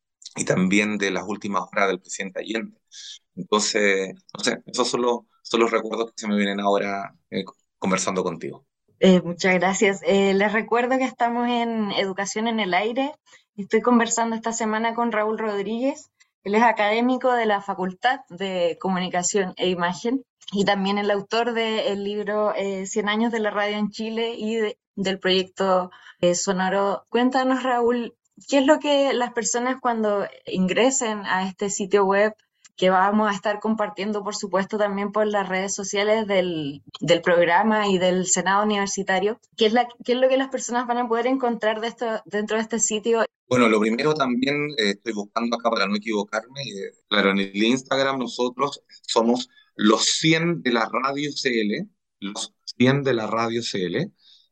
y también de las últimas horas del presidente Allende. Entonces, no sé, esos son los recuerdos que se me vienen ahora conversando contigo. Muchas gracias. Les recuerdo que estamos en Educación en el Aire. Estoy conversando esta semana con Raúl Rodríguez. Él es académico de la Facultad de Comunicación e Imagen y también el autor del libro 100 años de la radio en Chile y del proyecto sonoro. Cuéntanos, Raúl, ¿qué es lo que las personas cuando ingresen a este sitio web, que vamos a estar compartiendo, por supuesto, también por las redes sociales del programa y del Senado Universitario? ¿Qué es lo que las personas van a poder encontrar dentro de este sitio? Bueno, lo primero también estoy buscando acá para no equivocarme. Claro, en el Instagram nosotros somos los 100 de la radio CL, los 100 de la radio CL,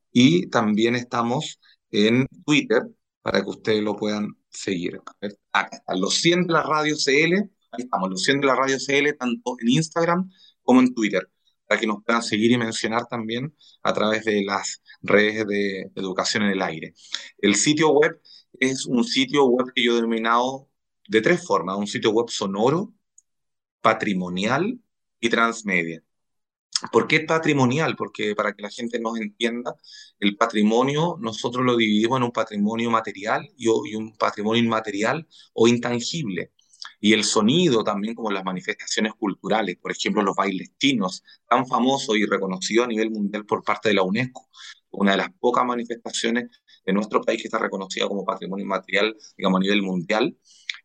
y también estamos en Twitter para que ustedes lo puedan seguir. A ver, acá están los 100 de la radio CL, ahí estamos, los 100 de la radio CL, tanto en Instagram como en Twitter, para que nos puedan seguir y mencionar también a través de las redes de Educación en el Aire. El sitio web es un sitio web que yo he denominado de tres formas: un sitio web sonoro, patrimonial y transmedia. ¿Por qué patrimonial? Porque para que la gente nos entienda, el patrimonio nosotros lo dividimos en un patrimonio material y un patrimonio inmaterial o intangible. Y el sonido también, como las manifestaciones culturales, por ejemplo, los bailes chinos, tan famosos y reconocidos a nivel mundial por parte de la UNESCO, una de las pocas manifestaciones de nuestro país que está reconocida como patrimonio inmaterial, digamos, a nivel mundial.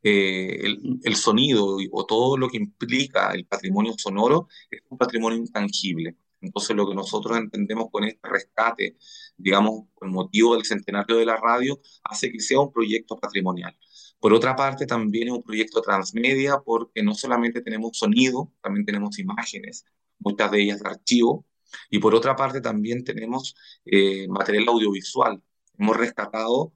El sonido o todo lo que implica el patrimonio sonoro es un patrimonio intangible. Entonces, lo que nosotros entendemos con este rescate, digamos, con motivo del centenario de la radio, hace que sea un proyecto patrimonial. Por otra parte, también es un proyecto transmedia porque no solamente tenemos sonido, también tenemos imágenes, muchas de ellas de archivo, y por otra parte también tenemos material audiovisual. Hemos rescatado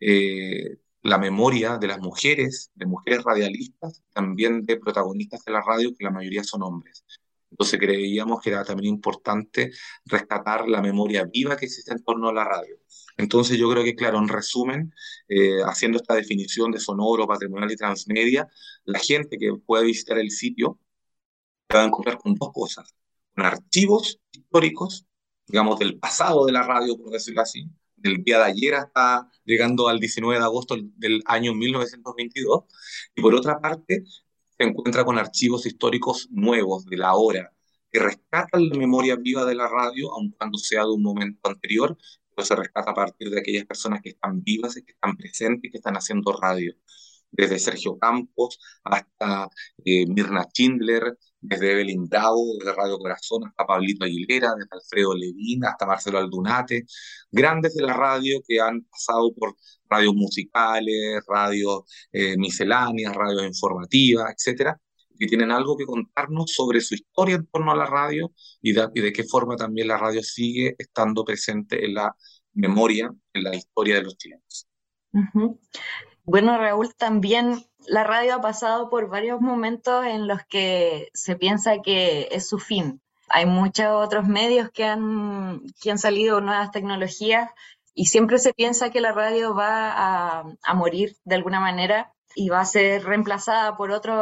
la memoria de mujeres radialistas, también de protagonistas de la radio, que la mayoría son hombres. Entonces creíamos que era también importante rescatar la memoria viva que existe en torno a la radio. Entonces yo creo que, claro, en resumen, haciendo esta definición de sonoro, patrimonial y transmedia, la gente que puede visitar el sitio se va a encontrar con dos cosas: con archivos históricos, digamos, del pasado de la radio, por decirlo así, del día de ayer hasta llegando al 19 de agosto del año 1922, y por otra parte se encuentra con archivos históricos nuevos de la hora, que rescatan la memoria viva de la radio, aun cuando sea de un momento anterior, pero se rescata a partir de aquellas personas que están vivas y que están presentes y que están haciendo radio. Desde Sergio Campos hasta Mirna Schindler, desde Evelyn Bravo, desde Radio Corazón hasta Pablito Aguilera, desde Alfredo Levin hasta Marcelo Aldunate, grandes de la radio que han pasado por radios musicales, radios misceláneas, radios informativas, etcétera, que tienen algo que contarnos sobre su historia en torno a la radio y de qué forma también la radio sigue estando presente en la memoria, en la historia de los chilenos. Ujú. Bueno, Raúl, también la radio ha pasado por varios momentos en los que se piensa que es su fin. Hay muchos otros medios que han salido nuevas tecnologías y siempre se piensa que la radio va a morir de alguna manera y va a ser reemplazada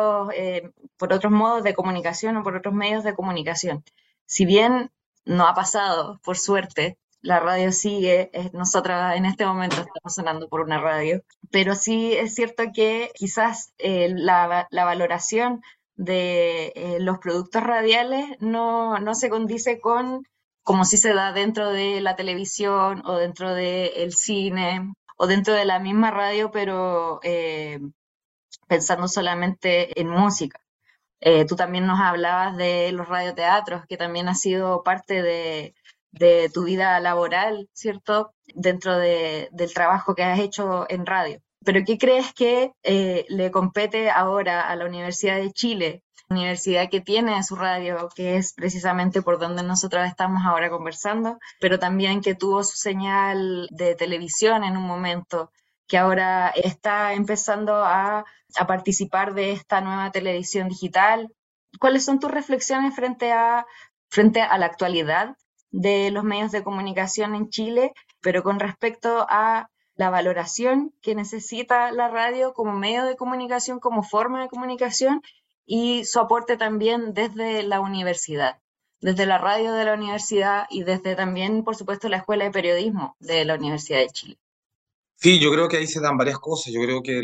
por otros modos de comunicación o por otros medios de comunicación. Si bien no ha pasado, por suerte, la radio sigue, nosotras en este momento estamos sonando por una radio, pero sí es cierto que quizás la valoración de los productos radiales no se condice con como si se da dentro de la televisión o dentro del cine o dentro de la misma radio, pero pensando solamente en música. Tú también nos hablabas de los radioteatros, que también ha sido parte de tu vida laboral, ¿cierto? Dentro del trabajo que has hecho en radio. ¿Pero qué crees que le compete ahora a la Universidad de Chile, universidad que tiene su radio, que es precisamente por donde nosotros estamos ahora conversando, pero también que tuvo su señal de televisión en un momento, que ahora está empezando a participar de esta nueva televisión digital? ¿Cuáles son tus reflexiones frente a la actualidad de los medios de comunicación en Chile, pero con respecto a la valoración que necesita la radio como medio de comunicación, como forma de comunicación, y su aporte también desde la universidad, desde la radio de la universidad y desde también, por supuesto, la Escuela de Periodismo de la Universidad de Chile? Sí, yo creo que ahí se dan varias cosas. Yo creo que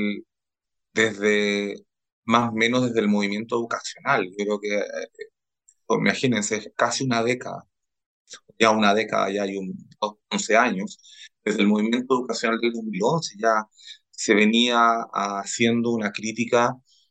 desde, más o menos desde el movimiento educacional, yo creo que, imagínense, es casi una década, ya hay 11 años, desde el movimiento educacional del 2011 ya se venía haciendo una crítica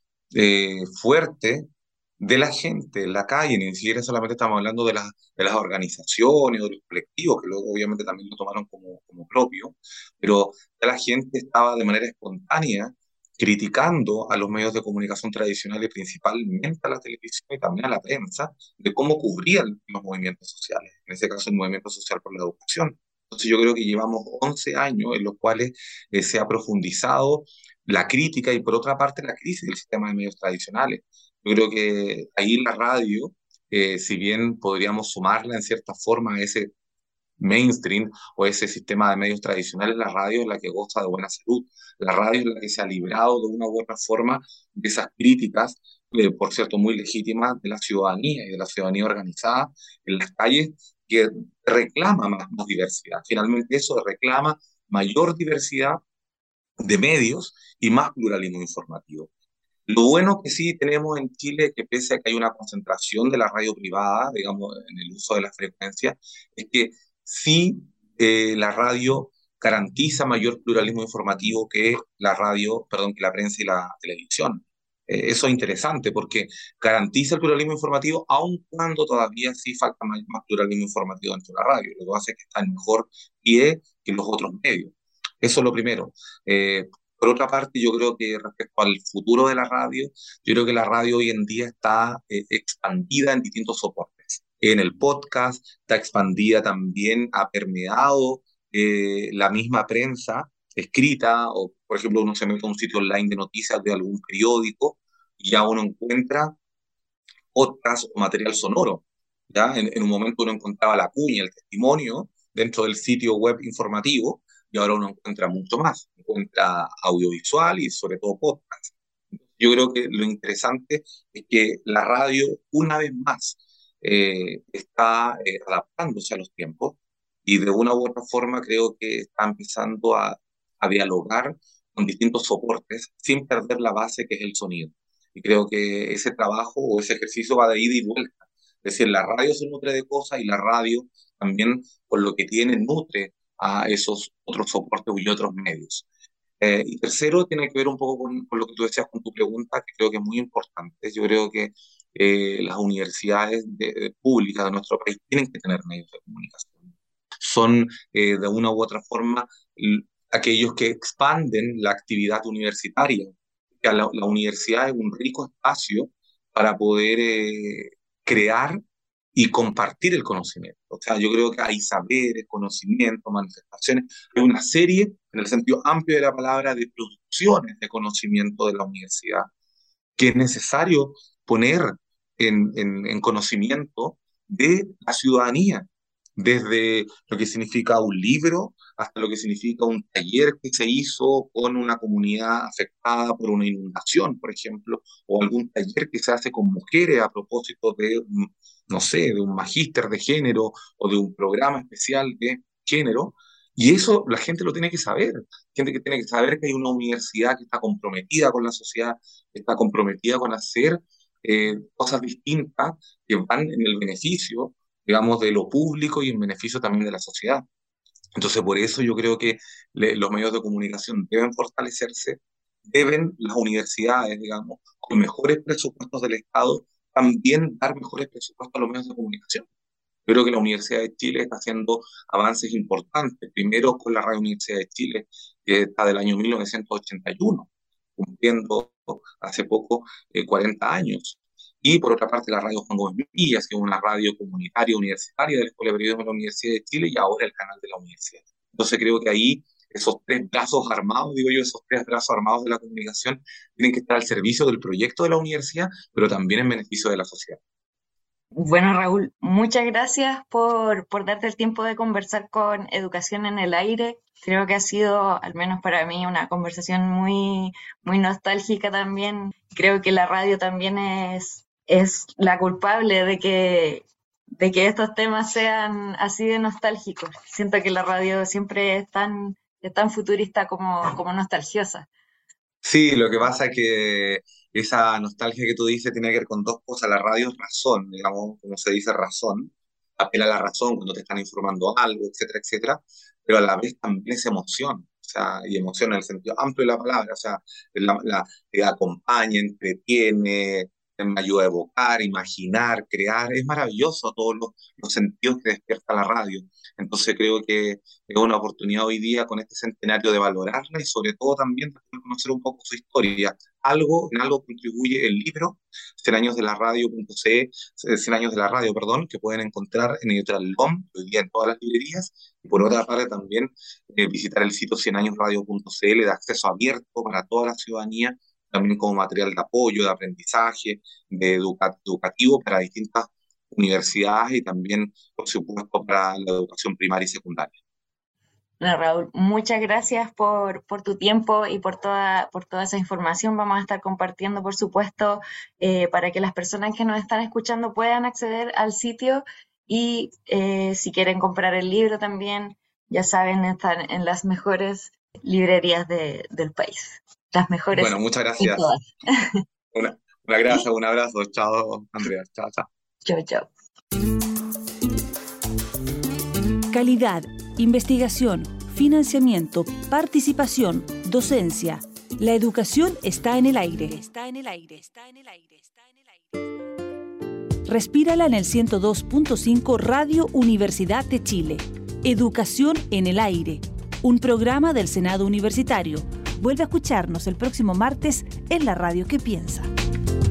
fuerte de la gente en la calle, ni siquiera solamente estamos hablando de las organizaciones o de los colectivos, que luego obviamente también lo tomaron como propio, pero ya la gente estaba de manera espontánea criticando a los medios de comunicación tradicionales, principalmente a la televisión y también a la prensa, de cómo cubrían los movimientos sociales, en ese caso el movimiento social por la educación. Entonces yo creo que llevamos 11 años en los cuales se ha profundizado la crítica y por otra parte la crisis del sistema de medios tradicionales. Yo creo que ahí la radio, si bien podríamos sumarla en cierta forma a ese mainstream o ese sistema de medios tradicionales, la radio es la que goza de buena salud. La radio es la que se ha librado de una u otra forma de esas críticas, por cierto, muy legítimas de la ciudadanía y de la ciudadanía organizada en las calles, que reclama más diversidad. Finalmente eso reclama mayor diversidad de medios y más pluralismo informativo. Lo bueno que sí tenemos en Chile, que pese a que hay una concentración de la radio privada, digamos, en el uso de la frecuencia, es que sí la radio garantiza mayor pluralismo informativo que la radio, perdón, que la prensa y la televisión. Eso es interesante porque garantiza el pluralismo informativo, aun cuando todavía sí falta más pluralismo informativo dentro de la radio. Lo que hace es que está en mejor pie que los otros medios. Eso es lo primero. Por otra parte, yo creo que respecto al futuro de la radio, yo creo que la radio hoy en día está expandida en distintos soportes. En el podcast está expandida también, ha permeado la misma prensa escrita, o por ejemplo uno se mete a un sitio online de noticias de algún periódico y ya uno encuentra podcast o material sonoro. ¿Ya? En un momento uno encontraba la cuña, el testimonio dentro del sitio web informativo, y ahora uno encuentra mucho más, encuentra audiovisual y sobre todo podcast. Yo creo que lo interesante es que la radio, una vez más, está adaptándose a los tiempos, y de una u otra forma creo que está empezando a dialogar con distintos soportes sin perder la base que es el sonido. Y creo que ese trabajo o ese ejercicio va de ida y vuelta. Es decir, la radio se nutre de cosas, y la radio también, por lo que tiene, nutre a esos otros soportes y otros medios. Y tercero, tiene que ver un poco con lo que tú decías con tu pregunta, que creo que es muy importante. Yo creo que las universidades públicas de nuestro país tienen que tener medios de comunicación. Son, de una u otra forma, aquellos que expanden la actividad universitaria. La universidad es un rico espacio para poder crear y compartir el conocimiento. O sea, yo creo que hay saberes, conocimientos, manifestaciones, hay una serie, en el sentido amplio de la palabra, de producciones de conocimiento de la universidad que es necesario poner en conocimiento de la ciudadanía, desde lo que significa un libro hasta lo que significa un taller que se hizo con una comunidad afectada por una inundación, por ejemplo, o algún taller que se hace con mujeres a propósito de, no sé, de un magíster de género o de un programa especial de género. Y eso la gente lo tiene que saber. Gente que tiene que saber que hay una universidad que está comprometida con la sociedad, que está comprometida con hacer cosas distintas que van en el beneficio, digamos, de lo público y en beneficio también de la sociedad. Entonces, por eso yo creo que los medios de comunicación deben fortalecerse, deben las universidades, digamos, con mejores presupuestos del Estado, también dar mejores presupuestos a los medios de comunicación. Yo creo que la Universidad de Chile está haciendo avances importantes, primero con la Radio Universidad de Chile, que está del año 1981, cumpliendo hace poco 40 años. Y por otra parte la radio Juan Gómez Millas, que es una radio comunitaria universitaria de la Escuela de Periodismo de la Universidad de Chile, y ahora el canal de la universidad. Entonces creo que ahí esos tres brazos armados, digo yo, esos tres brazos armados de la comunicación tienen que estar al servicio del proyecto de la universidad, pero también en beneficio de la sociedad. Bueno, Raúl, muchas gracias por darte el tiempo de conversar con Educación en el Aire. Creo que ha sido, al menos para mí, una conversación muy, muy nostálgica también. Creo que la radio también es la culpable de que estos temas sean así de nostálgicos. Siento que la radio siempre es tan futurista como nostalgiosa. Sí, lo que pasa es que esa nostalgia que tú dices tiene que ver con dos cosas. La radio es razón, digamos, como se dice, razón. Apela a la razón cuando te están informando algo, etcétera, etcétera. Pero a la vez también es emoción. O sea, y emoción en el sentido amplio de la palabra. O sea, te acompaña, entretiene, me ayuda a evocar, imaginar, crear. Es maravilloso todos los sentidos que despierta la radio. Entonces creo que es una oportunidad hoy día con este centenario de valorarla, y sobre todo también de conocer un poco su historia. En algo contribuye el libro 100 años de la radio.cl, 100 años de la radio, perdón, que pueden encontrar en Editorial LOM, hoy día en todas las librerías. Y por otra parte también visitar el sitio 100añosradio.cl, de acceso abierto para toda la ciudadanía, también como material de apoyo, de aprendizaje, educativo para distintas universidades, y también, por supuesto, para la educación primaria y secundaria. Bueno, Raúl, muchas gracias por tu tiempo y por toda esa información. Vamos a estar compartiendo, por supuesto, para que las personas que nos están escuchando puedan acceder al sitio, y si quieren comprar el libro también, ya saben, están en las mejores librerías del país. Las mejores. Bueno, muchas gracias. Una gracias, un abrazo. Chao, Andrea. Chao, chao. Chao, chao. Calidad, investigación, financiamiento, participación, docencia. La educación está en el aire. Está en el aire. Está en el aire. Está en el aire. Respírala en el 102.5 Radio Universidad de Chile. Educación en el aire. Un programa del Senado Universitario. Vuelve a escucharnos el próximo martes en la radio que piensa.